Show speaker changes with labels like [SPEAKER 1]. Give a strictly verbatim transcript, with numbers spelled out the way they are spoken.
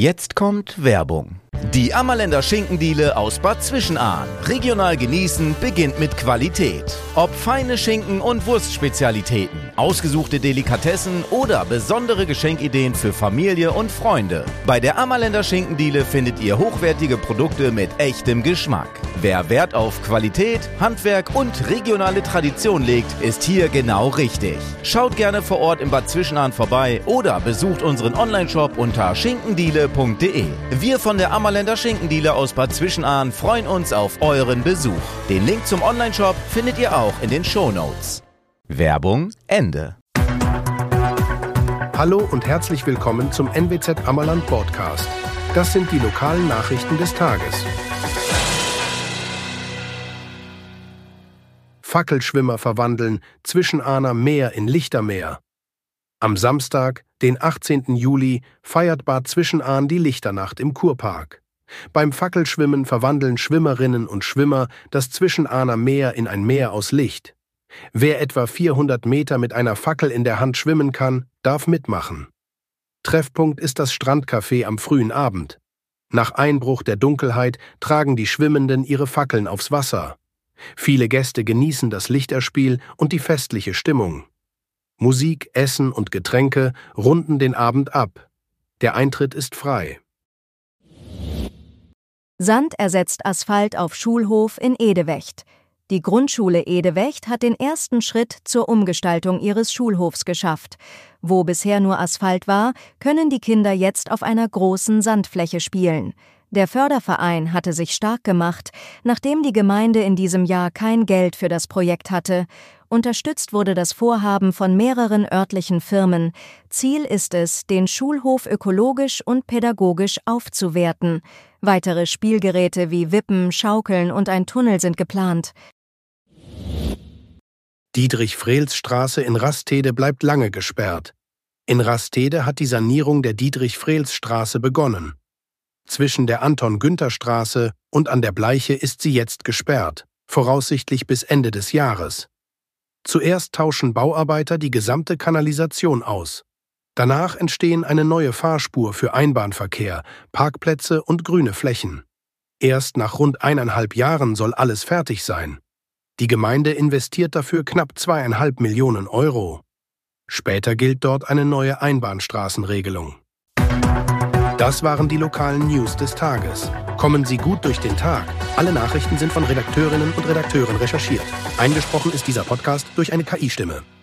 [SPEAKER 1] Jetzt kommt Werbung. Die Ammerländer Schinkendiele aus Bad Zwischenahn. Regional genießen beginnt mit Qualität. Ob feine Schinken und Wurstspezialitäten, ausgesuchte Delikatessen oder besondere Geschenkideen für Familie und Freunde. Bei der Ammerländer Schinkendiele findet ihr hochwertige Produkte mit echtem Geschmack. Wer Wert auf Qualität, Handwerk und regionale Tradition legt, ist hier genau richtig. Schaut gerne vor Ort in Bad Zwischenahn vorbei oder besucht unseren Onlineshop unter schinkendiele punkt de. Wir von der Ammerländer Schinkendiele aus Bad Zwischenahn freuen uns auf euren Besuch. Den Link zum Onlineshop findet ihr auch in den Shownotes. Werbung Ende.
[SPEAKER 2] Hallo und herzlich willkommen zum N W Z Ammerland Podcast. Das sind die lokalen Nachrichten des Tages. Fackelschwimmer verwandeln Zwischenahner Meer in Lichtermeer. Am Samstag, den achtzehnten Juli, feiert Bad Zwischenahn die Lichternacht im Kurpark. Beim Fackelschwimmen verwandeln Schwimmerinnen und Schwimmer das Zwischenahner Meer in ein Meer aus Licht. Wer etwa vierhundert Meter mit einer Fackel in der Hand schwimmen kann, darf mitmachen. Treffpunkt ist das Strandcafé am frühen Abend. Nach Einbruch der Dunkelheit tragen die Schwimmenden ihre Fackeln aufs Wasser. Viele Gäste genießen das Lichterspiel und die festliche Stimmung. Musik, Essen und Getränke runden den Abend ab. Der Eintritt ist frei.
[SPEAKER 3] Sand ersetzt Asphalt auf Schulhof in Edewecht. Die Grundschule Edewecht hat den ersten Schritt zur Umgestaltung ihres Schulhofs geschafft. Wo bisher nur Asphalt war, können die Kinder jetzt auf einer großen Sandfläche spielen. Der Förderverein hatte sich stark gemacht, nachdem die Gemeinde in diesem Jahr kein Geld für das Projekt hatte. Unterstützt wurde das Vorhaben von mehreren örtlichen Firmen. Ziel ist es, den Schulhof ökologisch und pädagogisch aufzuwerten. Weitere Spielgeräte wie Wippen, Schaukeln und ein Tunnel sind geplant.
[SPEAKER 2] Dietrich-Frehls-Straße in Rastede bleibt lange gesperrt. In Rastede hat die Sanierung der Dietrich-Frehls-Straße begonnen. Zwischen der Anton-Günther-Straße und an der Bleiche ist sie jetzt gesperrt, voraussichtlich bis Ende des Jahres. Zuerst tauschen Bauarbeiter die gesamte Kanalisation aus. Danach entstehen eine neue Fahrspur für Einbahnverkehr, Parkplätze und grüne Flächen. Erst nach rund eineinhalb Jahren soll alles fertig sein. Die Gemeinde investiert dafür knapp zweieinhalb Millionen Euro. Später gilt dort eine neue Einbahnstraßenregelung. Das waren die lokalen News des Tages. Kommen Sie gut durch den Tag. Alle Nachrichten sind von Redakteurinnen und Redakteuren recherchiert. Eingesprochen ist dieser Podcast durch eine K I-Stimme.